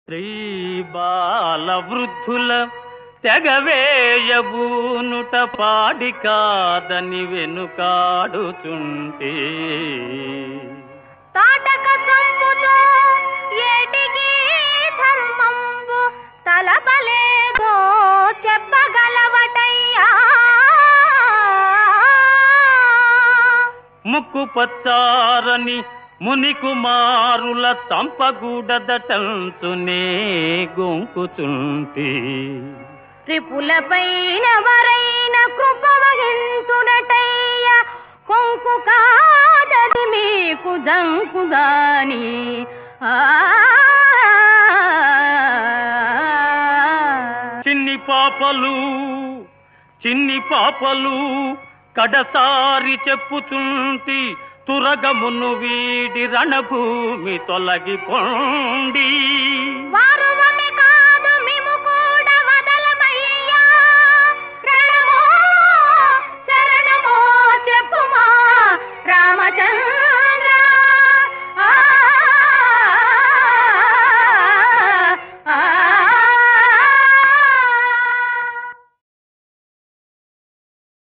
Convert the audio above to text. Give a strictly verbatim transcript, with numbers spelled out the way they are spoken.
స్త్రీ బాల వృద్ధుల తెగవేయబూనుట పాడి కాదని వెనుకాడుచుంటే తాటక సంపుతో ఏటికి ధర్మంబు తలపలేదో చెప్పగలవటయ్యా. ముక్కు పచ్చారని ముని కుమారుల తంపగూడదటంచునే గొంకుచుంటి త్రిపులపైన వరైన కృప వహించునటయ్య. కొంకు కాదది మీకు దంకుదాని చిన్ని పాపలు చిన్ని పాపలు కడసారి చెప్పుచుంటి తురగమును వీడి రణభూమి తొలగిపోండి.